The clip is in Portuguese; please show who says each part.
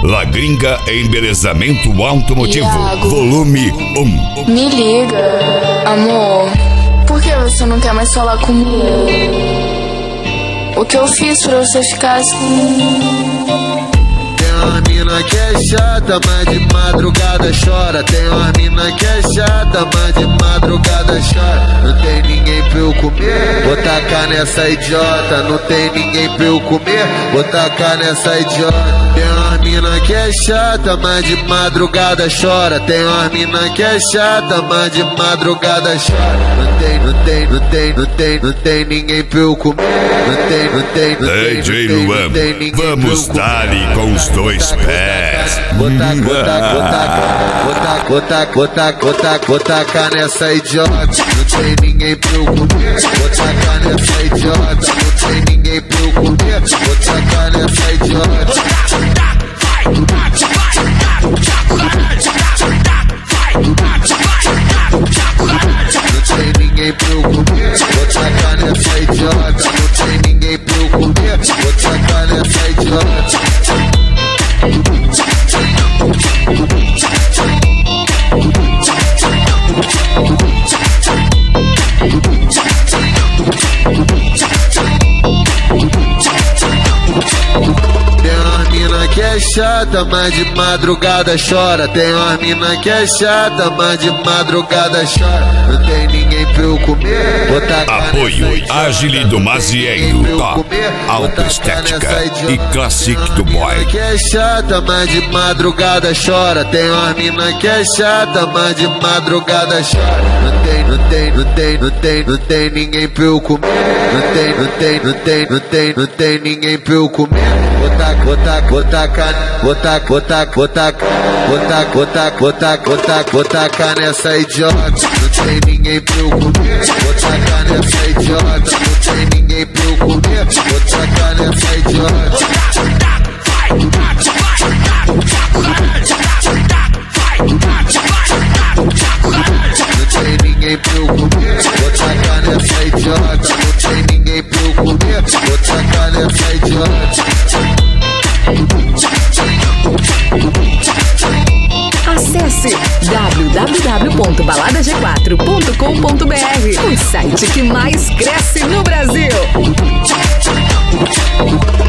Speaker 1: La Gringa Embelezamento Automotivo,
Speaker 2: Iago.
Speaker 1: volume 1.
Speaker 2: Me liga, amor. Por que você não quer mais falar comigo? O que eu fiz pra você ficar assim?
Speaker 3: Tem uma mina que é chata, mas de madrugada chora. Tem uma mina que é chata, mas de madrugada chora. Não tem ninguém pra eu comer, vou tacar nessa idiota. Não tem ninguém pra eu comer, vou tacar nessa idiota. Tem uma mina que é chata, mas de madrugada chora. Tem uma mina que é chata, mas de madrugada chora. Não tem ninguém pra eu comer.
Speaker 1: DJ Luan, vamos dar-lhe com os dois pés.
Speaker 3: Vou tacar nessa idiota. Não tem ninguém pra eu comer. Vou tacar nessa idiota. Não tem ninguém pra eu comer. Vou tacar nessa idiota. Não tem ninguém pra eu comer. Vou tacar nessa idiota. Não tem ninguém pra eu comer. Vou tacar nessa idiota. Tem uma mina que é chata, mas de madrugada chora. Tem uma mina que é chata, mas de madrugada chora. Não tem ninguém pra eu comer. Vou tacar
Speaker 1: Apoio
Speaker 3: nessa idiota.
Speaker 1: Agile do Mazieiro, Top, Autoestética e Classic do Boy.
Speaker 3: Que é chata, mas de madrugada chora. Tem uma mina que é chata, mas de madrugada chora. Não tem ninguém pra eu comer. Não tem ninguém pra eu comer. Vou tacar nessa idiota. Não tem ninguém pra eu comer. Vou tacar nessa idiota. Não tem ninguém pra eu comer. Vou tacar nessa idiota. Não tem ninguém pra eu comer. Vou tacar nessa idiota. Não tem ninguém pra eu comer. Vou tacar nessa idiota.
Speaker 4: Acesse www.baladag4.com.br, o site que mais cresce no Brasil.